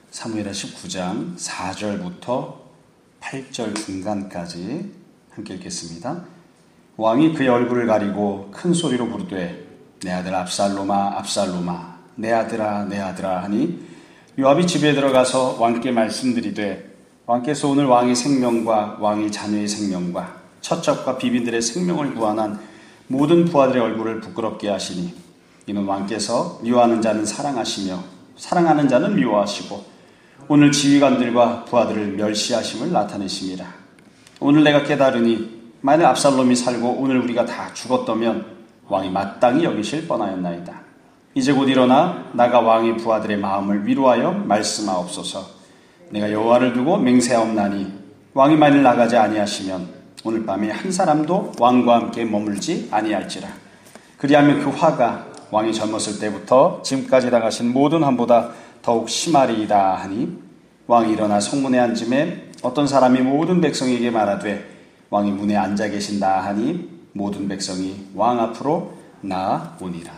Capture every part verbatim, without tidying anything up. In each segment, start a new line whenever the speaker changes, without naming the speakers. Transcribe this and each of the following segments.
사무엘하 십구 장 사 절부터 팔 절 중간까지 함께 읽겠습니다. 왕이 그의 얼굴을 가리고 큰 소리로 부르되 내 아들 압살롬아 압살롬아 내 아들아 내 아들아 하니 요압이 집에 들어가서 왕께 말씀드리되 왕께서 오늘 왕의 생명과 왕의 자녀의 생명과 처첩과 비빈들의 생명을 구원한 모든 부하들의 얼굴을 부끄럽게 하시니 이는 왕께서 미워하는 자는 사랑하시며 사랑하는 자는 미워하시고 오늘 지휘관들과 부하들을 멸시하심을 나타내심이라. 오늘 내가 깨달으니 만일 압살롬이 살고 오늘 우리가 다 죽었다면 왕이 마땅히 여기실 뻔하였나이다. 이제 곧 일어나 나가 왕의 부하들의 마음을 위로하여 말씀하옵소서. 내가 여호와를 두고 맹세하옵나니 왕이 만일 나가지 아니하시면 오늘 밤에 한 사람도 왕과 함께 머물지 아니할지라. 그리하면 그 화가 왕이 젊었을 때부터 지금까지 당하신 모든 함보다 더욱 심하리이다 하니 왕이 일어나 성문에 앉음에 어떤 사람이 모든 백성에게 말하되 왕이 문에 앉아 계신다 하니 모든 백성이 왕 앞으로 나아오니라.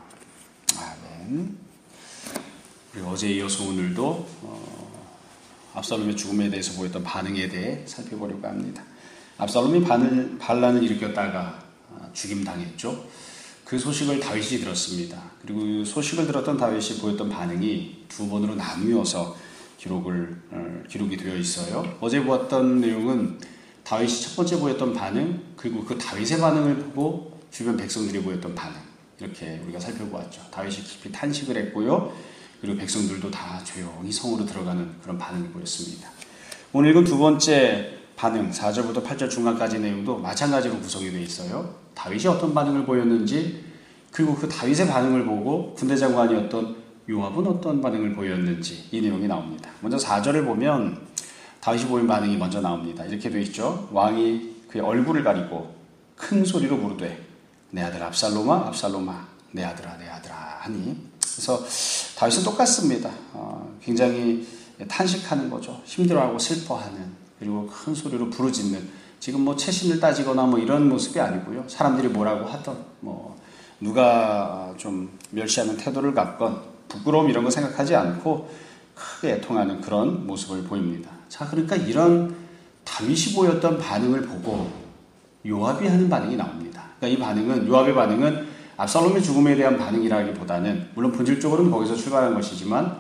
아멘. 그리고 어제 이어서 오늘도 어, 압살롬의 죽음에 대해서 보였던 반응에 대해 살펴보려고 합니다. 압살롬이 반을, 반란을 일으켰다가 죽임당했죠. 그 소식을 다윗이 들었습니다. 그리고 그 소식을 들었던 다윗이 보였던 반응이 두 번으로 나누어서 기록을, 어, 기록이 되어 있어요. 어제 보았던 내용은 다윗이 첫 번째 보였던 반응, 그리고 그 다윗의 반응을 보고 주변 백성들이 보였던 반응, 이렇게 우리가 살펴보았죠. 다윗이 깊이 탄식을 했고요. 그리고 백성들도 다 조용히 성으로 들어가는 그런 반응을 보였습니다. 오늘 읽은 두 번째 반응, 사 절부터 팔 절 중간까지 내용도 마찬가지로 구성이 되어 있어요. 다윗이 어떤 반응을 보였는지, 그리고 그 다윗의 반응을 보고 군대 장관이었던 요압은 어떤 반응을 보였는지 이 내용이 나옵니다. 먼저 사 절을 보면 다윗이 보인 반응이 먼저 나옵니다. 이렇게 되어 있죠. 왕이 그의 얼굴을 가리고 큰 소리로 부르되 내 아들 압살롬아 압살롬아 내 아들아 내 아들아 하니, 그래서 다윗은 똑같습니다. 어, 굉장히 탄식하는 거죠. 힘들어하고 슬퍼하는, 그리고 큰 소리로 부르짖는, 지금 뭐 채신을 따지거나 뭐 이런 모습이 아니고요. 사람들이 뭐라고 하던, 뭐 누가 좀 멸시하는 태도를 갖건 부끄러움 이런 거 생각하지 않고 크게 애통하는 그런 모습을 보입니다. 자, 그러니까 이런 다윗이 보였던 반응을 보고 요압이 하는 반응이 나옵니다. 그러니까 이 반응은, 요압의 반응은 압살롬의 죽음에 대한 반응이라기보다는, 물론 본질적으로는 거기서 출발한 것이지만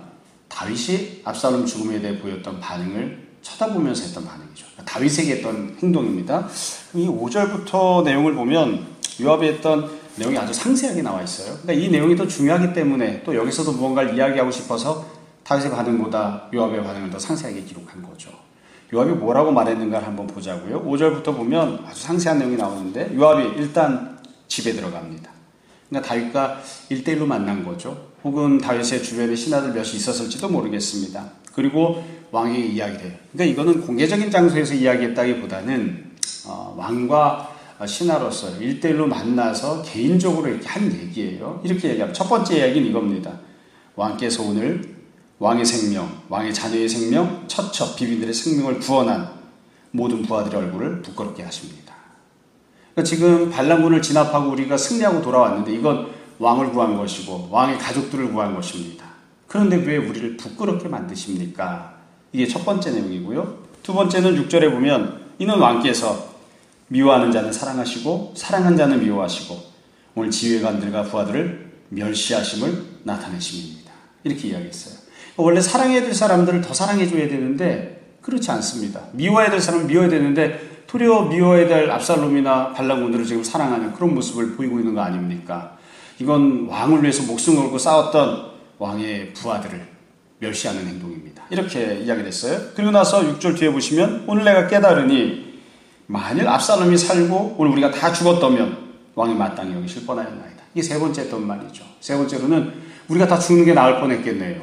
다윗이 압살롬 죽음에 대해 보였던 반응을 쳐다보면서 했던 반응이죠. 그러니까 다윗에게 했던 행동입니다. 이 오 절부터 내용을 보면 요압이 했던 내용이 아주 상세하게 나와 있어요. 그러니까 이 내용이 더 중요하기 때문에 또 여기서도 무언가를 이야기하고 싶어서 다윗의 반응보다 요압의 반응을 더 상세하게 기록한 거죠. 요압이 뭐라고 말했는가를 한번 보자고요. 오 절부터 보면 아주 상세한 내용이 나오는데, 요압이 일단 집에 들어갑니다. 그러니까 다윗과 일대일로 만난 거죠. 혹은 다윗의 주변에 신하들 몇이 있었을지도 모르겠습니다. 그리고 왕에게 이야기를 해요. 그러니까 이거는 공개적인 장소에서 이야기했다기보다는 어, 왕과 신하로서 일대일로 만나서 개인적으로 이렇게 한 얘기예요. 이렇게 얘기하면 첫 번째 이야기는 이겁니다. 왕께서 오늘 왕의 생명, 왕의 자녀의 생명, 처첩, 비빈들의 생명을 구원한 모든 부하들의 얼굴을 부끄럽게 하십니다. 그러니까 지금 반란군을 진압하고 우리가 승리하고 돌아왔는데 이건 왕을 구한 것이고 왕의 가족들을 구한 것입니다. 그런데 왜 우리를 부끄럽게 만드십니까? 이게 첫 번째 내용이고요. 두 번째는 육 절에 보면 이는 왕께서 미워하는 자는 사랑하시고 사랑하는 자는 미워하시고 오늘 지휘관들과 부하들을 멸시하심을 나타내심입니다. 이렇게 이야기했어요. 원래 사랑해야 될 사람들을 더 사랑해줘야 되는데 그렇지 않습니다. 미워해야 될 사람을 미워해야 되는데 도리어 미워해야 될 압살롬이나 반란군들을 지금 사랑하는 그런 모습을 보이고 있는 거 아닙니까? 이건 왕을 위해서 목숨 걸고 싸웠던 왕의 부하들을 멸시하는 행동입니다. 이렇게 이야기를 했어요. 그리고 나서 육 절 뒤에 보시면 오늘 내가 깨달으니 만일 압살롬이 살고 오늘 우리가 다 죽었다면 왕이 마땅히 여기실 뻔하였나이다. 이게 세 번째 했던 말이죠. 세 번째로는 우리가 다 죽는 게 나을 뻔했겠네요.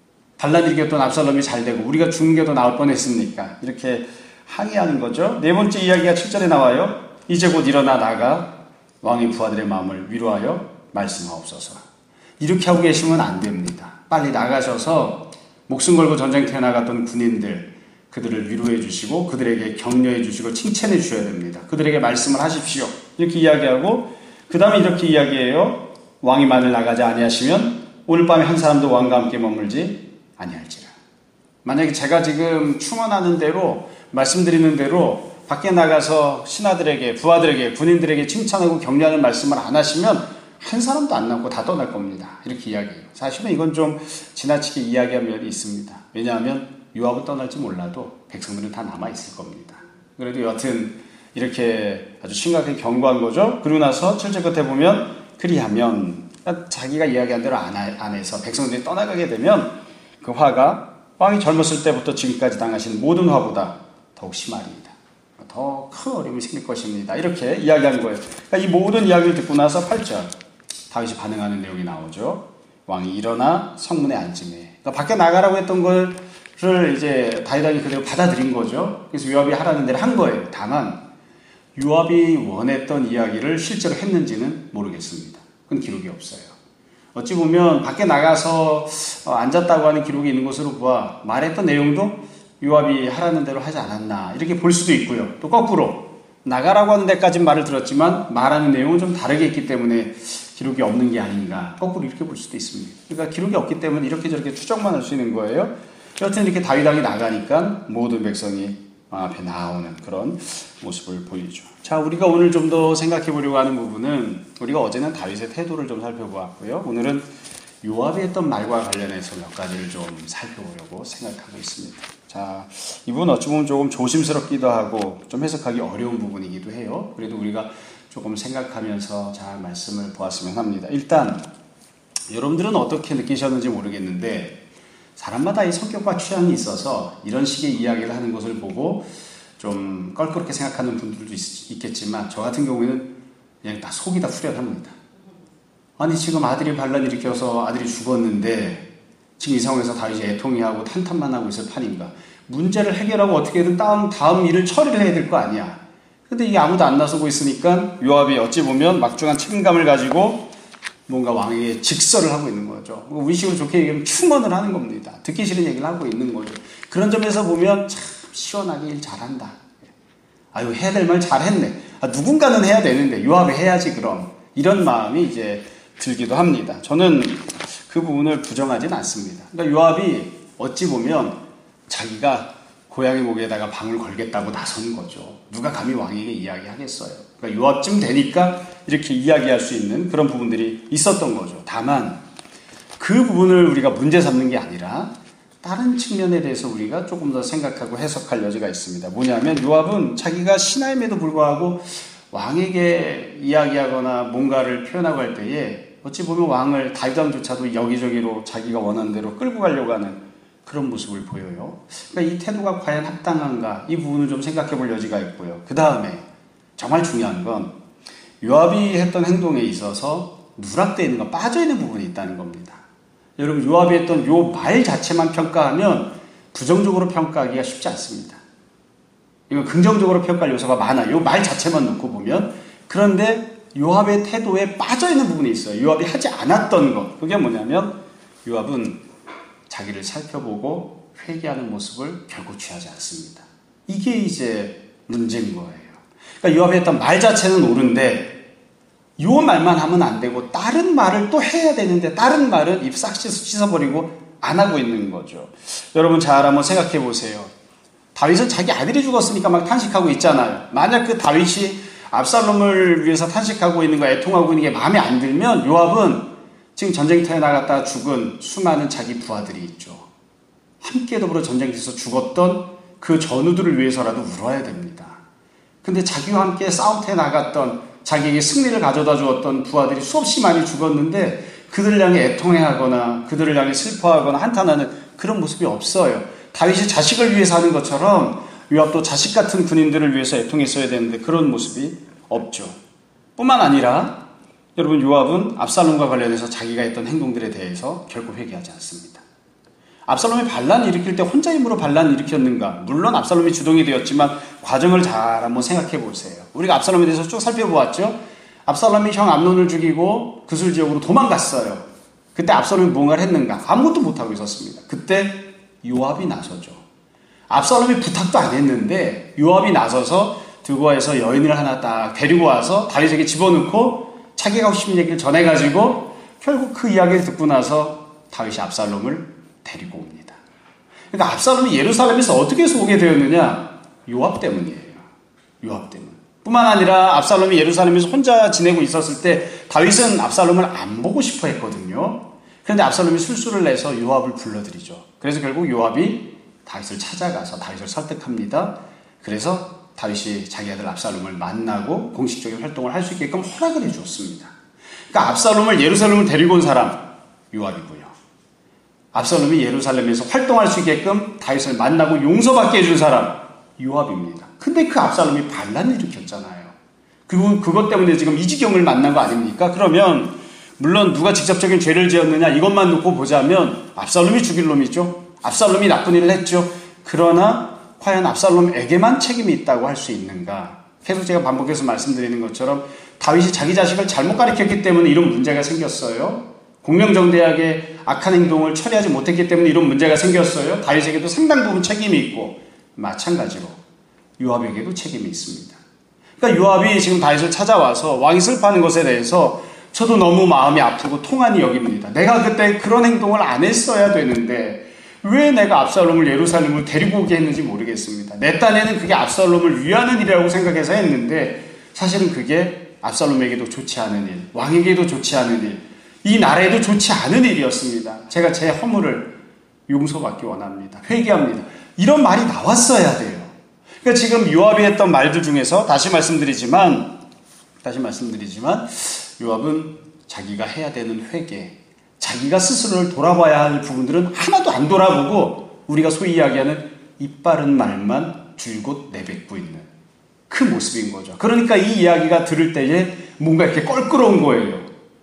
반란이 일으켰던 압살롬이 잘 되고 우리가 죽는 게 더 나을 뻔했습니까? 이렇게 항의하는 거죠. 네 번째 이야기가 칠 절에 나와요. 이제 곧 일어나 나가 왕의 부하들의 마음을 위로하여 말씀하옵소서. 이렇게 하고 계시면 안 됩니다. 빨리 나가셔서 목숨 걸고 전쟁터에 나갔던 군인들, 그들을 위로해 주시고 그들에게 격려해 주시고 칭찬해 주셔야 됩니다. 그들에게 말씀을 하십시오. 이렇게 이야기하고 그 다음에 이렇게 이야기해요. 왕이 만일 나가지 아니하시면 오늘 밤에 한 사람도 왕과 함께 머물지 아니할지라. 만약에 제가 지금 충원하는 대로 말씀드리는 대로 밖에 나가서 신하들에게, 부하들에게, 군인들에게 칭찬하고 격려하는 말씀을 안 하시면 한 사람도 안 남고 다 떠날 겁니다. 이렇게 이야기해요. 사실은 이건 좀 지나치게 이야기한 면이 있습니다. 왜냐하면 요압은 떠날지 몰라도 백성들은 다 남아있을 겁니다. 그래도 여하튼 이렇게 아주 심각하게 경고한 거죠. 그리고 나서 칠 절 끝에 보면 그리하면, 그러니까 자기가 이야기한 대로 안, 안 해서 백성들이 떠나가게 되면 그 화가 왕이 젊었을 때부터 지금까지 당하신 모든 화보다 더욱 심하리이다. 더 큰 어려움이 생길 것입니다. 이렇게 이야기한 거예요. 그러니까 이 모든 이야기를 듣고 나서 팔 절 다윗이 반응하는 내용이 나오죠. 왕이 일어나 성문에 앉으매. 그러니까 밖에 나가라고 했던 거를 이제 다윗 왕이 그대로 받아들인 거죠. 그래서 요압이 하라는 대로 한 거예요. 다만 요압이 원했던 이야기를 실제로 했는지는 모르겠습니다. 그건 기록이 없어요. 어찌 보면 밖에 나가서 앉았다고 하는 기록이 있는 것으로 보아 말했던 내용도 요압이 하라는 대로 하지 않았나 이렇게 볼 수도 있고요. 또 거꾸로 나가라고 하는 데까지 말을 들었지만 말하는 내용은 좀 다르게 있기 때문에 기록이 없는 게 아닌가, 거꾸로 이렇게 볼 수도 있습니다. 그러니까 기록이 없기 때문에 이렇게 저렇게 추정만 할 수 있는 거예요. 여하튼 이렇게 다윗 왕이 나가니까 모든 백성이 왕 앞에 나오는 그런 모습을 보이죠. 자, 우리가 오늘 좀 더 생각해 보려고 하는 부분은, 우리가 어제는 다윗의 태도를 좀 살펴보았고요. 오늘은 요압이 했던 말과 관련해서 몇 가지를 좀 살펴보려고 생각하고 있습니다. 자, 이 부분 어찌 보면 조금 조심스럽기도 하고 좀 해석하기 어려운 부분이기도 해요. 그래도 우리가 조금 생각하면서 잘 말씀을 보았으면 합니다. 일단 여러분들은 어떻게 느끼셨는지 모르겠는데 사람마다 이 성격과 취향이 있어서 이런 식의 이야기를 하는 것을 보고 좀 껄끄럽게 생각하는 분들도 있, 있겠지만 저 같은 경우에는 그냥 다 속이 다 후련합니다. 아니 지금 아들이 반란 일으켜서 아들이 죽었는데 지금 이 상황에서 다윗이 애통해하고 탄탄만 하고 있을 판인가. 문제를 해결하고 어떻게든 다음, 다음 일을 처리를 해야 될 거 아니야. 근데 이게 아무도 안 나서고 있으니까 요압이 어찌 보면 막중한 책임감을 가지고 뭔가 왕에게 직설을 하고 있는 거죠. 우리 식으로 좋게 얘기하면 충원을 하는 겁니다. 듣기 싫은 얘기를 하고 있는 거죠. 그런 점에서 보면 참 시원하게 일 잘한다. 아유, 해야 될 말 잘했네. 아, 누군가는 해야 되는데 요압이 해야지 그럼. 이런 마음이 이제 들기도 합니다. 저는 그 부분을 부정하진 않습니다. 그러니까 요압이 어찌 보면 자기가 고양이 목에다가 방울 걸겠다고 나선 거죠. 누가 감히 왕에게 이야기하겠어요. 그러니까 요압쯤 되니까 이렇게 이야기할 수 있는 그런 부분들이 있었던 거죠. 다만 그 부분을 우리가 문제 삼는 게 아니라 다른 측면에 대해서 우리가 조금 더 생각하고 해석할 여지가 있습니다. 뭐냐면 요압은 자기가 신하임에도 불구하고 왕에게 이야기하거나 뭔가를 표현하고 할 때에 어찌 보면 왕을 다윗 왕조차도 여기저기로 자기가 원하는 대로 끌고 가려고 하는 그런 모습을 보여요. 그러니까 이 태도가 과연 합당한가, 이 부분을 좀 생각해 볼 여지가 있고요. 그 다음에 정말 중요한 건 요압이 했던 행동에 있어서 누락되어 있는 거, 빠져 있는 부분이 있다는 겁니다. 여러분, 요압이 했던 요 말 자체만 평가하면 부정적으로 평가하기가 쉽지 않습니다. 이건 긍정적으로 평가할 요소가 많아요. 요 말 자체만 놓고 보면. 그런데 요압의 태도에 빠져 있는 부분이 있어요. 요압이 하지 않았던 것. 그게 뭐냐면 요압은 자기를 살펴보고 회개하는 모습을 결코 취하지 않습니다. 이게 이제 문제인 거예요. 그러니까 요압이 했던 말 자체는 옳은데 요 말만 하면 안 되고 다른 말을 또 해야 되는데 다른 말은 입 싹 씻어버리고 안 하고 있는 거죠. 여러분 잘 한번 생각해 보세요. 다윗은 자기 아들이 죽었으니까 막 탄식하고 있잖아요. 만약 그 다윗이 압살롬을 위해서 탄식하고 있는 거, 애통하고 있는 게 마음에 안 들면 요압은 지금 전쟁터에 나갔다 죽은 수많은 자기 부하들이 있죠. 함께 더불어 전쟁터에서 죽었던 그 전우들을 위해서라도 울어야 됩니다. 근데 자기와 함께 싸움터에 나갔던, 자기에게 승리를 가져다 주었던 부하들이 수없이 많이 죽었는데 그들을 향해 애통해하거나 그들을 향해 슬퍼하거나 한탄하는 그런 모습이 없어요. 다윗이 자식을 위해서 하는 것처럼 요압도 자식 같은 군인들을 위해서 애통했어야 되는데 그런 모습이 없죠. 뿐만 아니라 여러분, 요압은 압살롬과 관련해서 자기가 했던 행동들에 대해서 결코 회개하지 않습니다. 압살롬이 반란을 일으킬 때 혼자 힘으로 반란을 일으켰는가? 물론 압살롬이 주동이 되었지만 과정을 잘 한번 생각해 보세요. 우리가 압살롬에 대해서 쭉 살펴보았죠. 압살롬이 형 암논을 죽이고 그술 지역으로 도망갔어요. 그때 압살롬이 뭔가를 했는가? 아무것도 못하고 있었습니다. 그때 요압이 나서죠. 압살롬이 부탁도 안 했는데 요압이 나서서 들고 와서 여인을 하나 딱 데리고 와서 다윗에게 집어넣고 자기가 하고 싶은 얘기를 전해가지고 결국 그 이야기를 듣고 나서 다윗이 압살롬을 데리고 옵니다. 그러니까 압살롬이 예루살렘에서 어떻게 해서 오게 되었느냐? 요압 때문이에요. 요압 때문. 뿐만 아니라 압살롬이 예루살렘에서 혼자 지내고 있었을 때 다윗은 압살롬을 안 보고 싶어 했거든요. 그런데 압살롬이 술수를 내서 요압을 불러들이죠. 그래서 결국 요압이 다윗을 찾아가서 다윗을 설득합니다. 그래서 다윗이 자기 아들 압살롬을 만나고 공식적인 활동을 할 수 있게끔 허락을 해주었습니다. 그러니까 압살롬을 예루살렘을 데리고 온 사람 요압이고요. 압살롬이 예루살렘에서 활동할 수 있게끔 다윗을 만나고 용서받게 해준 사람 요압입니다. 근데 그 압살롬이 반란을 일으켰잖아요. 그, 그것 때문에 지금 이 지경을 만난 거 아닙니까? 그러면 물론 누가 직접적인 죄를 지었느냐 이것만 놓고 보자면 압살롬이 죽일 놈이죠. 압살롬이 나쁜 일을 했죠. 그러나 과연 압살롬에게만 책임이 있다고 할 수 있는가? 계속 제가 반복해서 말씀드리는 것처럼 다윗이 자기 자식을 잘못 가르쳤기 때문에 이런 문제가 생겼어요. 공명정대하게 악한 행동을 처리하지 못했기 때문에 이런 문제가 생겼어요. 다윗에게도 상당 부분 책임이 있고 마찬가지로 요압에게도 책임이 있습니다. 그러니까 요압이 지금 다윗을 찾아와서 왕이 슬퍼하는 것에 대해서 저도 너무 마음이 아프고 통한이 여깁니다. 내가 그때 그런 행동을 안 했어야 되는데 왜 내가 압살롬을 예루살렘을 데리고 오게 했는지 모르겠습니다. 내 딴에는 그게 압살롬을 위하는 일이라고 생각해서 했는데 사실은 그게 압살롬에게도 좋지 않은 일, 왕에게도 좋지 않은 일, 이 나라에도 좋지 않은 일이었습니다. 제가 제 허물을 용서받기 원합니다. 회개합니다. 이런 말이 나왔어야 돼요. 그러니까 지금 요압이 했던 말들 중에서 다시 말씀드리지만 다시 말씀드리지만 요압은 자기가 해야 되는 회개, 자기가 스스로를 돌아봐야 할 부분들은 하나도 안 돌아보고 우리가 소위 이야기하는 입 바른 말만 줄곧 내뱉고 있는 그 모습인 거죠. 그러니까 이 이야기가 들을 때에 뭔가 이렇게 껄끄러운 거예요.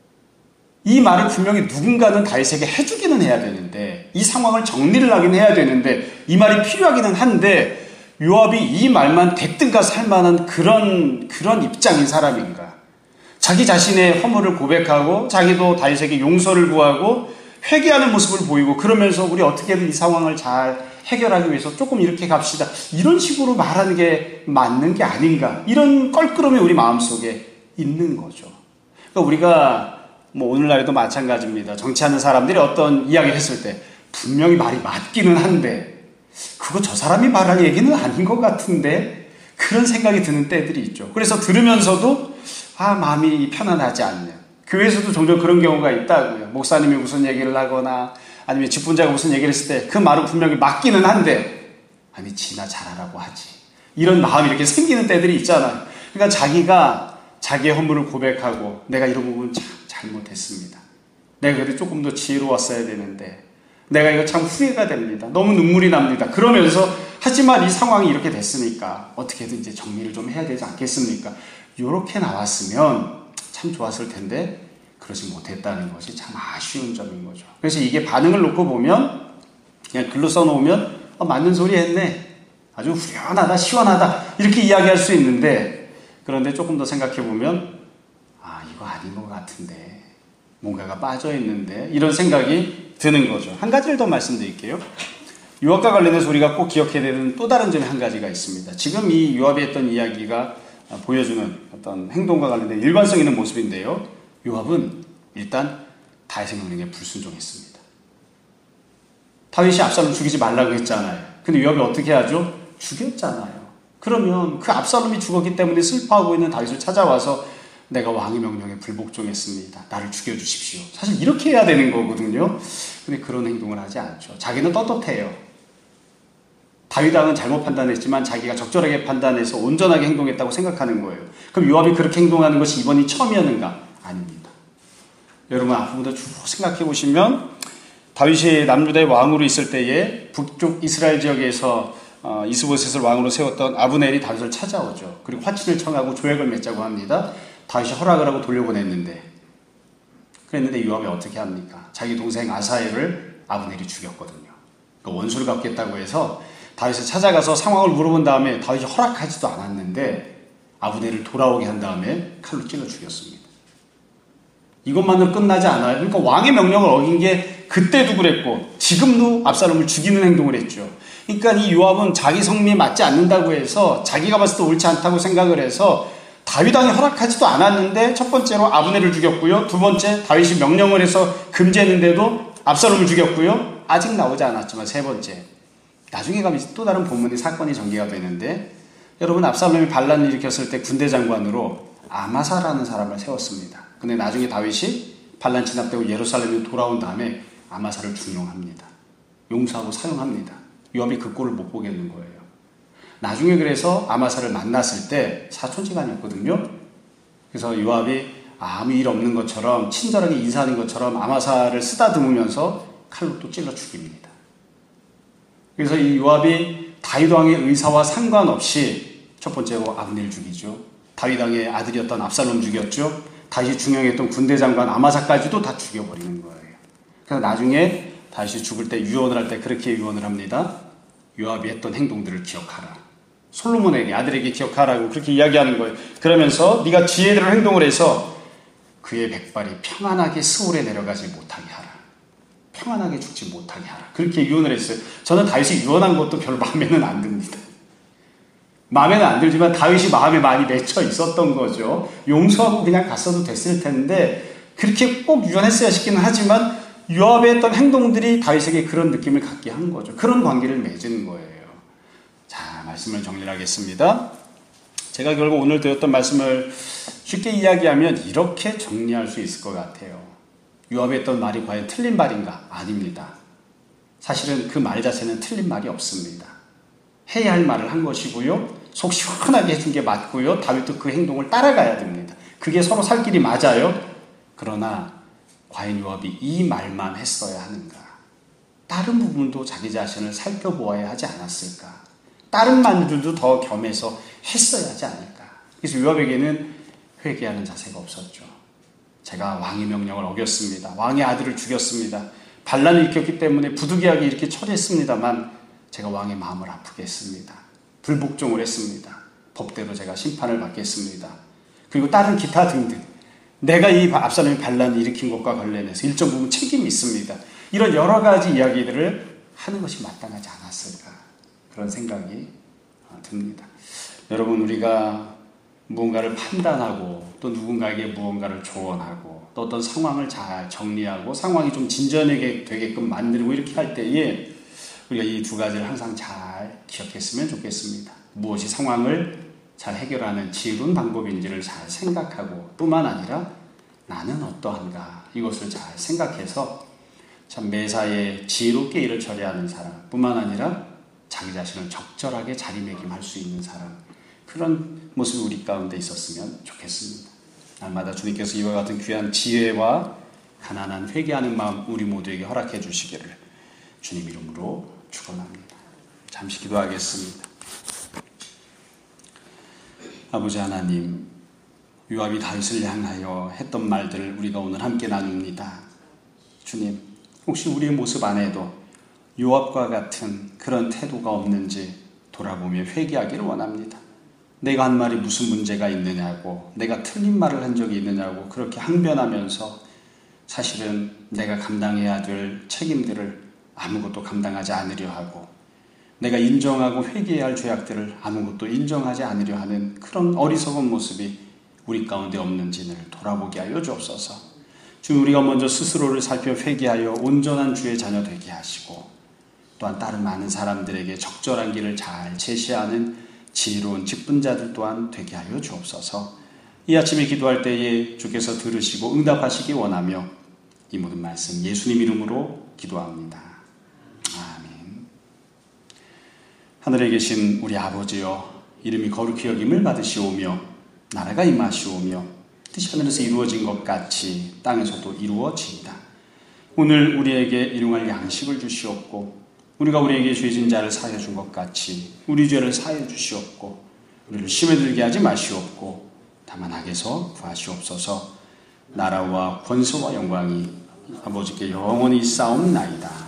이 말을 분명히 누군가는 다윗에게 해주기는 해야 되는데 이 상황을 정리를 하긴 해야 되는데 이 말이 필요하기는 한데 요압이 이 말만 됐든가 살만한 그런 그런 입장인 사람인가? 자기 자신의 허물을 고백하고 자기도 다윗에게 용서를 구하고 회개하는 모습을 보이고 그러면서 우리 어떻게든 이 상황을 잘 해결하기 위해서 조금 이렇게 갑시다. 이런 식으로 말하는 게 맞는 게 아닌가? 이런 껄끄러움이 우리 마음속에 있는 거죠. 그러니까 우리가 뭐 오늘날에도 마찬가지입니다. 정치하는 사람들이 어떤 이야기를 했을 때 분명히 말이 맞기는 한데 그거 저 사람이 말할 얘기는 아닌 것 같은데 그런 생각이 드는 때들이 있죠. 그래서 들으면서도 아 마음이 편안하지 않는 교회에서도 종종 그런 경우가 있다고요. 목사님이 무슨 얘기를 하거나 아니면 직분자가 무슨 얘기를 했을 때 그 말은 분명히 맞기는 한데 아니 지나 잘하라고 하지 이런 마음이 이렇게 생기는 때들이 있잖아요. 그러니까 자기가 자기의 허물을 고백하고 내가 이런 부분 참 잘못했습니다. 내가 그래도 조금 더 지혜로웠어야 되는데 내가 이거 참 후회가 됩니다. 너무 눈물이 납니다. 그러면서 하지만 이 상황이 이렇게 됐으니까 어떻게든 이제 정리를 좀 해야 되지 않겠습니까? 이렇게 나왔으면 참 좋았을 텐데 그러지 못했다는 것이 참 아쉬운 점인 거죠. 그래서 이게 반응을 놓고 보면 그냥 글로 써놓으면 어, 맞는 소리 했네. 아주 후련하다 시원하다 이렇게 이야기할 수 있는데 그런데 조금 더 생각해 보면 아 이거 아닌 것 같은데 뭔가가 빠져있는데 이런 생각이 드는 거죠. 한 가지를 더 말씀드릴게요. 요압과 관련해서 우리가 꼭 기억해야 되는 또 다른 점이 한 가지가 있습니다. 지금 이 요압이 했던 이야기가 보여주는 어떤 행동과 관련된 일관성 있는 모습인데요. 요압은 일단 다윗의 명령에 불순종했습니다. 다윗이 압살롬 죽이지 말라고 했잖아요. 근데 요압이 어떻게 하죠? 죽였잖아요. 그러면 그 압살롬이 죽었기 때문에 슬퍼하고 있는 다윗을 찾아와서 내가 왕의 명령에 불복종했습니다. 나를 죽여주십시오. 사실 이렇게 해야 되는 거거든요. 근데 그런 행동을 하지 않죠. 자기는 떳떳해요. 다윗 왕은 잘못 판단했지만 자기가 적절하게 판단해서 온전하게 행동했다고 생각하는 거예요. 그럼 요압이 그렇게 행동하는 것이 이번이 처음이었는가? 아닙니다. 여러분 앞부분도 쭉 생각해 보시면 다윗이 남유다의 왕으로 있을 때에 북쪽 이스라엘 지역에서 어, 이스보셋을 왕으로 세웠던 아브넬이 다윗을 찾아오죠. 그리고 화친을 청하고 조약을 맺자고 합니다. 다윗이 허락을 하고 돌려보냈는데 그랬는데 요압이 어떻게 합니까? 자기 동생 아사엘을 아브넬이 죽였거든요. 그러니까 원수를 갚겠다고 해서 다윗을 찾아가서 상황을 물어본 다음에 다윗이 허락하지도 않았는데 아브넬을 돌아오게 한 다음에 칼로 찔러 죽였습니다. 이것만으로 끝나지 않아요. 그러니까 왕의 명령을 어긴 게 그때도 그랬고 지금도 압살롬을 죽이는 행동을 했죠. 그러니까 이 요압은 자기 성미에 맞지 않는다고 해서 자기가 봤을 때 옳지 않다고 생각을 해서 다윗 왕이 허락하지도 않았는데 첫 번째로 아브넬을 죽였고요. 두 번째 다윗이 명령을 해서 금지했는데도 압살롬을 죽였고요. 아직 나오지 않았지만 세 번째 나중에 가면 또 다른 본문의 사건이 전개가 되는데, 여러분 압살롬이 반란을 일으켰을 때 군대 장관으로 아마사라는 사람을 세웠습니다. 근데 나중에 다윗이 반란 진압되고 예루살렘에 돌아온 다음에 아마사를 중용합니다. 용서하고 사용합니다. 요압이 그 꼴을 못 보겠는 거예요. 나중에 그래서 아마사를 만났을 때 사촌지간이었거든요. 그래서 요압이 아무 일 없는 것처럼 친절하게 인사하는 것처럼 아마사를 쓰다듬으면서 칼로 또 찔러 죽입니다. 그래서 이 요압이 다윗 왕의 의사와 상관없이 첫 번째로 아브넬 죽이죠. 다윗 왕의 아들이었던 압살롬 죽였죠. 다윗이 중용했던 군대 장관 아마사까지도 다 죽여버리는 거예요. 그래서 나중에 다윗이 죽을 때 유언을 할 때 그렇게 유언을 합니다. 요압이 했던 행동들을 기억하라. 솔로몬에게, 아들에게 기억하라고 그렇게 이야기하는 거예요. 그러면서 네가 지혜대로 행동을 해서 그의 백발이 평안하게 스올에 내려가지 못하게 하라. 평안하게 죽지 못하게 하라. 그렇게 유언을 했어요. 저는 다윗이 유언한 것도 별로 마음에는 안 듭니다. 마음에는 안 들지만 다윗이 마음에 많이 맺혀 있었던 거죠. 용서하고 그냥 갔어도 됐을 텐데 그렇게 꼭 유언했어야 싶기는 하지만 요압의 했던 행동들이 다윗에게 그런 느낌을 갖게 한 거죠. 그런 관계를 맺은 거예요. 자, 말씀을 정리하겠습니다. 제가 결국 오늘 드렸던 말씀을 쉽게 이야기하면 이렇게 정리할 수 있을 것 같아요. 요압이 했던 말이 과연 틀린 말인가? 아닙니다. 사실은 그 말 자체는 틀린 말이 없습니다. 해야 할 말을 한 것이고요. 속 시원하게 해준 게 맞고요. 다윗도 그 행동을 따라가야 됩니다. 그게 서로 살 길이 맞아요. 그러나 과연 요압이 이 말만 했어야 하는가? 다른 부분도 자기 자신을 살펴보아야 하지 않았을까? 다른 말들도 더 겸해서 했어야 하지 않을까? 그래서 요압에게는 회개하는 자세가 없었죠. 제가 왕의 명령을 어겼습니다. 왕의 아들을 죽였습니다. 반란을 일으켰기 때문에 부득이하게 이렇게 처리했습니다만 제가 왕의 마음을 아프게 했습니다. 불복종을 했습니다. 법대로 제가 심판을 받겠습니다. 그리고 다른 기타 등등 내가 이 압살롬이 반란을 일으킨 것과 관련해서 일정 부분 책임이 있습니다. 이런 여러 가지 이야기들을 하는 것이 마땅하지 않았을까 그런 생각이 듭니다. 여러분 우리가 무언가를 판단하고 또 누군가에게 무언가를 조언하고 또 어떤 상황을 잘 정리하고 상황이 좀 진전하게 되게끔 만들고 이렇게 할 때에 우리가 이 두 가지를 항상 잘 기억했으면 좋겠습니다. 무엇이 상황을 잘 해결하는 지혜로운 방법인지를 잘 생각하고 뿐만 아니라 나는 어떠한가 이것을 잘 생각해서 참 매사에 지혜롭게 일을 처리하는 사람 뿐만 아니라 자기 자신을 적절하게 자리매김할 수 있는 사람 그런 모습이 우리 가운데 있었으면 좋겠습니다. 날마다 주님께서 이와 같은 귀한 지혜와 가난한 회개하는 마음 우리 모두에게 허락해 주시기를 주님 이름으로 축원합니다. 잠시 기도하겠습니다. 아버지 하나님, 요압이 다윗을 향하여 했던 말들을 우리가 오늘 함께 나눕니다. 주님, 혹시 우리의 모습 안에도 요압과 같은 그런 태도가 없는지 돌아보며 회개하기를 원합니다. 내가 한 말이 무슨 문제가 있느냐고, 내가 틀린 말을 한 적이 있느냐고 그렇게 항변하면서 사실은 내가 감당해야 될 책임들을 아무것도 감당하지 않으려 하고 내가 인정하고 회개해야 할 죄악들을 아무것도 인정하지 않으려 하는 그런 어리석은 모습이 우리 가운데 없는지를 돌아보게 하여 주옵소서. 주님, 우리가 먼저 스스로를 살펴 회개하여 온전한 주의 자녀 되게 하시고 또한 다른 많은 사람들에게 적절한 길을 잘 제시하는 지혜로운 직분자들 또한 되게 하여 주옵소서. 이 아침에 기도할 때에 주께서 들으시고 응답하시기 원하며 이 모든 말씀 예수님 이름으로 기도합니다. 아멘. 하늘에 계신 우리 아버지여, 이름이 거룩히 여김을 받으시오며 나라가 임하시오며 뜻이 하늘에서 이루어진 것 같이 땅에서도 이루어지이다. 오늘 우리에게 일용할 양식을 주시옵고 우리가 우리에게 죄진 자를 사하여 준 것 같이 우리 죄를 사하여 주시옵고 우리를 시험에 들게 하지 마시옵고 다만 악에서 구하시옵소서. 나라와 권세와 영광이 아버지께 영원히 있사옵나이다.